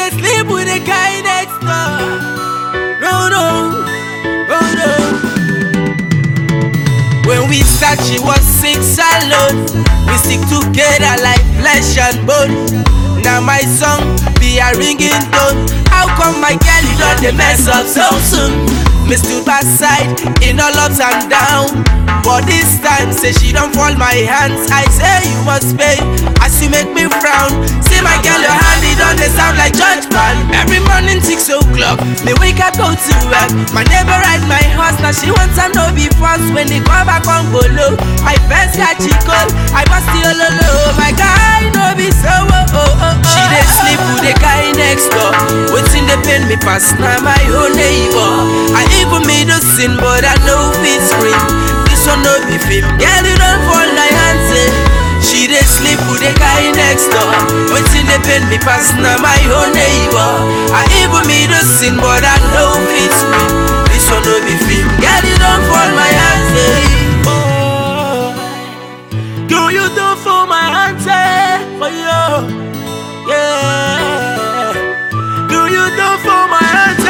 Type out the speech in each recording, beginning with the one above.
dey sleep with the guy next door. No, no, oh no. When we start, she was 6 alone. We stick together like flesh and bone. Now my song be a ringing tone. How come my girl you done the mess up so soon? Me stood by side in all ups and down, but this time say she don't fall my hands. I say you must pay as you make me frown. See my girl your hand it don't they sound like church band. Every morning 6 o'clock me wake up go to work. My neighbor ride my horse now she wants to know be fast. When they come back on below I first catch it cold. I must still low. My guy no be so She dey sleep with the guy next door. Waiting they pain me pass now my own neighbor. I even me the sin but I know fit scream. This one no be film. Girl you don't fall my hands She dey sleep with the guy next door. Waiting they pain me pass now my own neighbor. I even me the sin but I know fit scream. This one no be film. Girl you don't fall my hands Do you do for my hands for you? Yeah. Do you do for my hands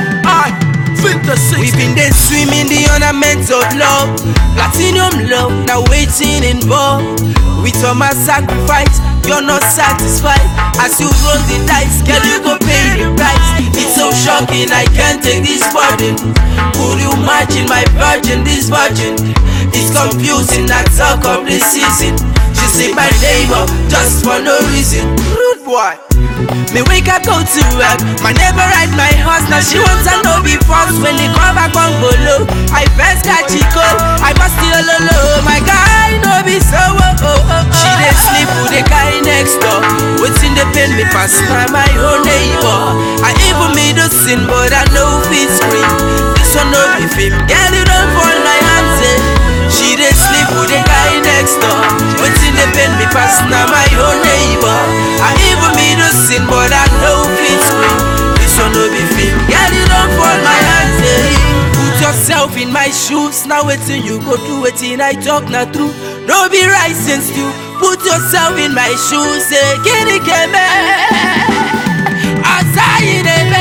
We been there swimming the ornaments of love, platinum love, now waiting involved. With all my sacrifice, you're not satisfied. As you roll the dice, girl, you go pay the price. It's so shocking, I can't take this burden. Could you imagine my virgin, this virgin? It's confusing, that talk of the season. She say my neighbor, just for no reason. Rude boy. Me wake up go to work. My neighbor ride my horse. Now she wants to know be false. When they come back on below I first catch it cold. I must still low. My guy no be so She dey sleep with the guy next door. Waiting the pain me pass by my own neighbor. I even me the sin but I know fit scream. This one no be film. Girl you don't fall my hands She dey sleep with the guy next door. Waiting the pain me pass now my own neighbor. I even me the sin but I know fit scream. This one no be film. Girl you don't fall my hands Put yourself in my shoes. Now waiting you go do waiting I talk not true. No be right since you put yourself in my shoes. Kini keme Asayi neme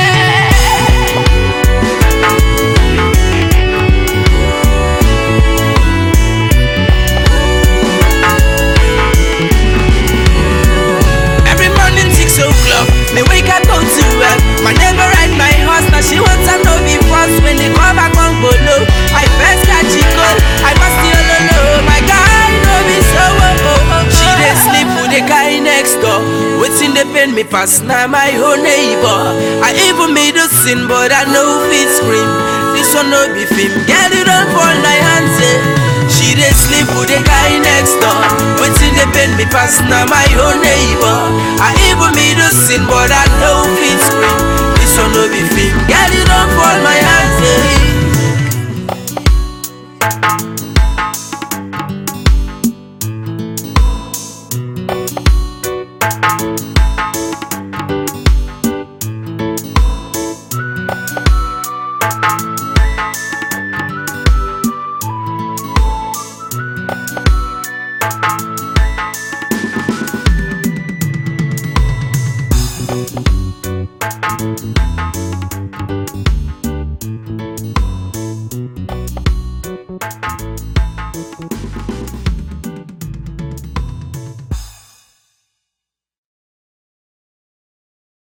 Me wake up go to work. My neighbor ride my horse. Now she wants to know be fast. When they come back on below I first catch it cold. I must still low. My guy no be so She dey sleep with the guy next door. Waiting the pain me pass now my own neighbor. I even made a sin but I know fit scream. This one no be film. Girl you don't fall my hands She dey sleep with the guy next door. Waiting the pain me pass now my own neighbor. I even me the sin but I know fit scream. This one no be film. Girl you don't fall my hands